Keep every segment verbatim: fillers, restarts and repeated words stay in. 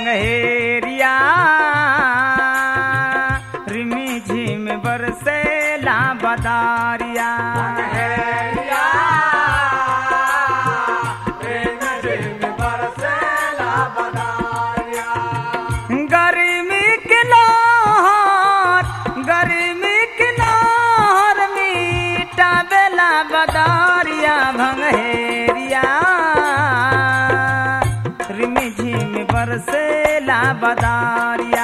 भंगेरिया रिमी झिम बरसेला बदारिया गर्मी के लहर गर्मी के लहर मीठा बेला बदारिया भंगेरिया रिमी झिम बरसेला बदारिया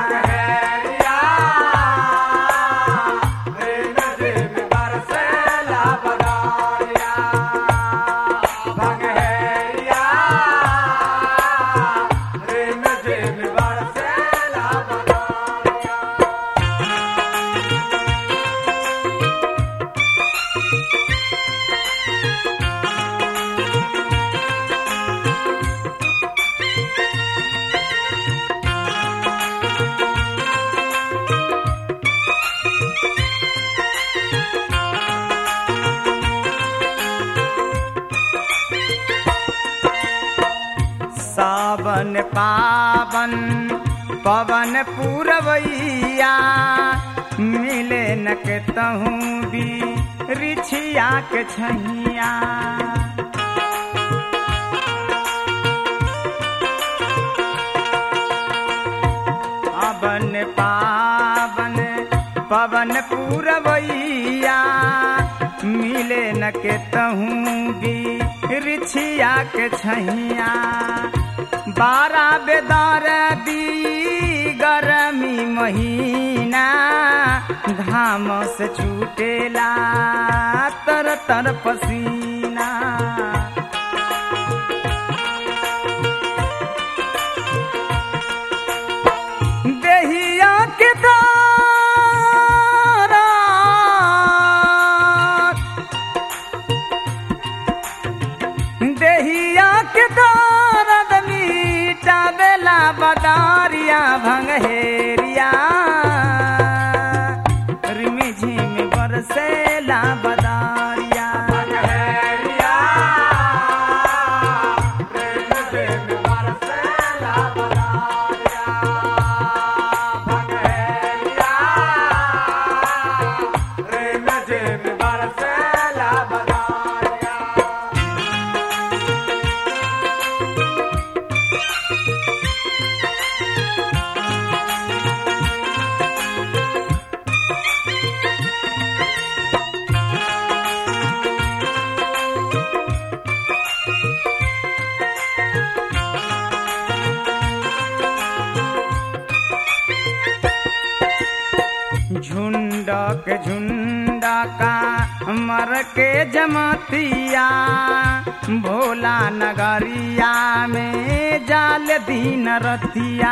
सावन पावन पवन पूरवैया मिले न के तहूँ भी रिछिया के छैया पावन पावन पवन पूरवैया मिले न के तहूँ भी रिछिया के छैया बारह बेदार दी गरमी महीना घाम से छूटेला तर तर पसीना देहिया के दारा देहिया के दारा बेला बदारिया भंगेरिया रिमी झिम बरसेला बदारिया झुंडा के झुंडा का मर के जमातिया भोला नगरिया में जाल दीन रतिया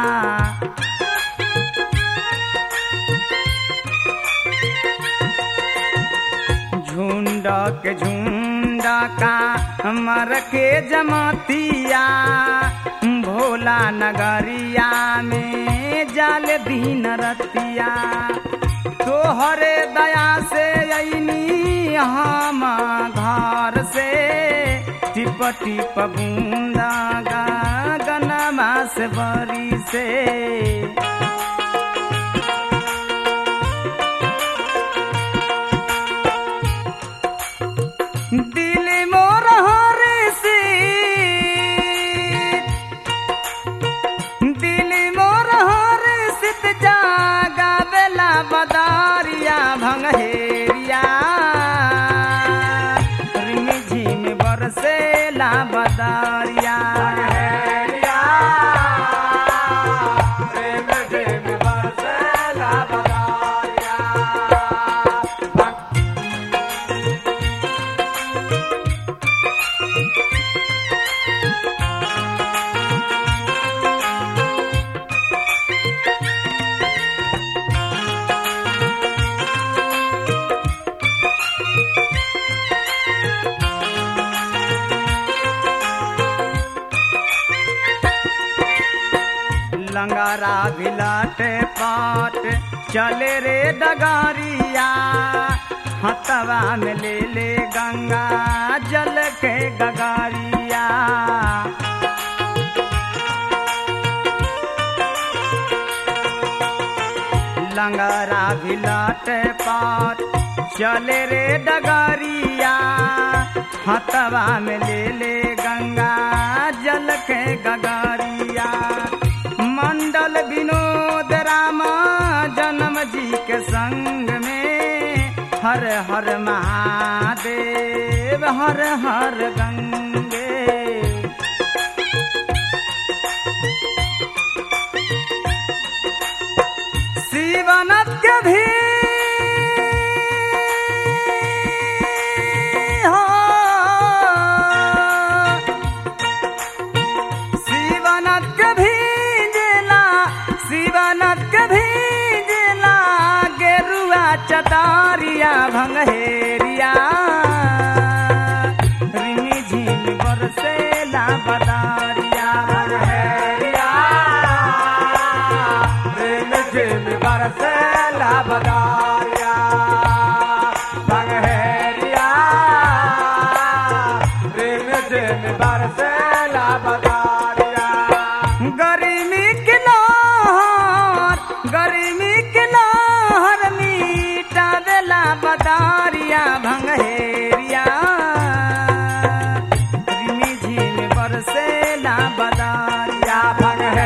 झुंडा के झुंडा का मर के जमातिया भोला नगरिया में जाल दीन रतिया तोहरे दया से अइनी हम घर से टिप टिप बूंदा गगनमा से बरी से दिल मोर हरसी दिल मोर हरसित जागा बेला बदारिया भंगेरिया रिमी झिम बरसेला बदारिया लंगारा भिलाटे पाट चले रे डगारिया हथवा में ले ले गंगा जल के गगारिया लंगरा भी लट पाट चले रे डगरिया हथवा में ले ले गंगा जल के गगरिया मंडल विनोद राम जन्म जी के संग में हर हर महादेव हर हर गंगे शिवनत के भी चतारिया भंगहेरिया रिमी झिम बरसेला बदारिया भंगहेरिया रिमी झिम बरसेला बदारिया भंगहेरिया रिमी झिम बरसेला बदारिया गर्मी के लहर गर्मी के लहर बदारिया भंगहेरिया रिमी झिम बरसेला बदारिया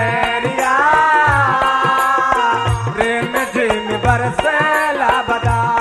भंगहेरिया रिमी झिम बरसेला बदारिया